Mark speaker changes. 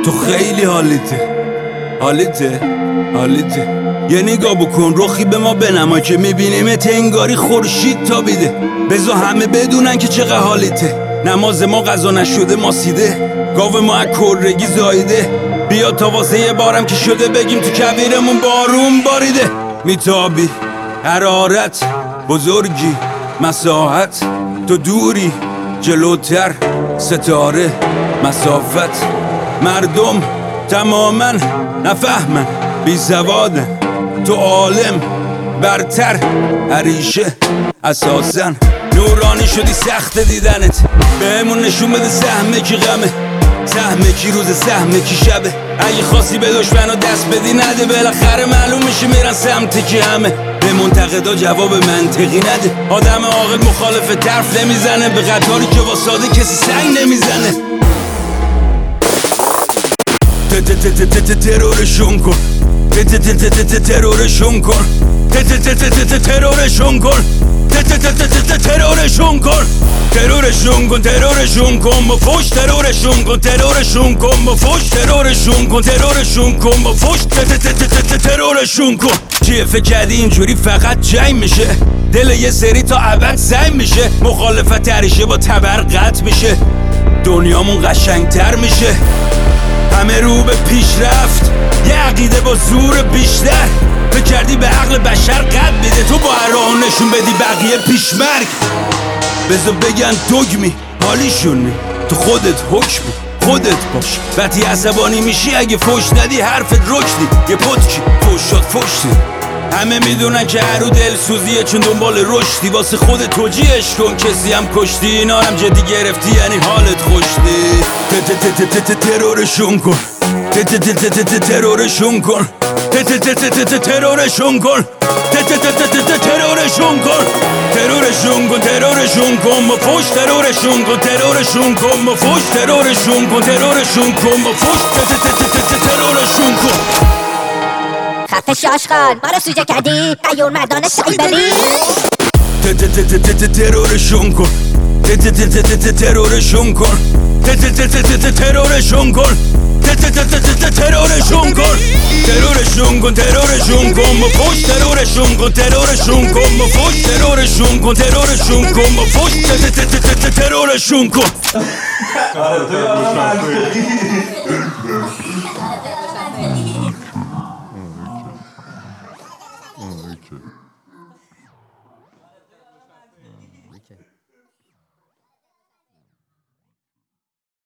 Speaker 1: تو خیلی حالیته یه نگاه بکن رخی به ما بنما که میبینیمت انگاری خورشید تابیده. بذار همه بدونن که چقدر حالیته. نماز ما قضا نشده ماسیده، گاو ما از کرگی زایده. بیا تا واسه یه بارم که شده بگیم تو کویرمون بارون باریده. میتابی حرارت بزرگی مساحت، تو دوری جلوتر ستاره مسافت. مردم تماما نفهمن بی سوادن، تو عالم برتر هریشه اساسن. نورانی شدی سخت دیدنت، بهمون نشون بده سهمه کی غمه، سهمه کی روز سهمه کی شبه. اگه خواستی به دشمنا دست بدی نده، بالاخره معلوم میشه میرن سمت کی همه. به منتقدا جواب منطقی نده، آدم عاقل مخالف طرف نمیزنه، به قطاری که واساده کسی سنگ نمیزنه. ترورشون کن، ترورشون کن، ترورشون کن، ترورشون کن، ترورشون کن، ترورشون کن با فوش، ترورشون کن، ترورشون کن با فوش، ترورشون کن، ترورشون کن با فوش، ترورشون کن. چیه فکر کردی اینجوری فقط جنگ میشه؟ دل یه سری تا ابد سنگ میشه، مخالفت تریشه با تبر قطع میشه، دنیامون قشنگتر میشه. همه رو به پیشرفت، یه عقیده با زور بیشتر. فکر کردی به عقل بشر قد میده، تو با هر راه نشون بدی بقیه پیشمرگ. بذار بگن دگمی حالیشونی، تو خودت حکمی خودت باش. وقتی عصبانی میشی اگه فوش ندی حرفت رکدی، یه پتکی فوش شد فوشتی. همه میدونن که هرو دل سوزیه چون دنبال رشدی، واسه خودت توجیهش کن کسی هم کشتی. اینا هم جدی گرفتی یعنی حالت خوشتی. ترورشون کن، ترورشون کن، ترورشون کن، ترورشون کن، ترورشون کن، ترورشون کن با فوش، ترورشون کن، ترورشون کن با فوش، ترورشون کن، ترورشون کن با فوش، ترورشون کن.
Speaker 2: خفش آشغال ما رو سوجه کردی، قیور مردانه سعی ببین.
Speaker 1: ترورشون کن، ترورشون کن، ترورشون کن، ترورشون کن، ترورشون کن، ترورشون کن با فوش، ترورشون کن، ترورشون کن با فوش، ترورشون کن، ترورشون کن با فوش، ترورشون کن.
Speaker 3: Okay.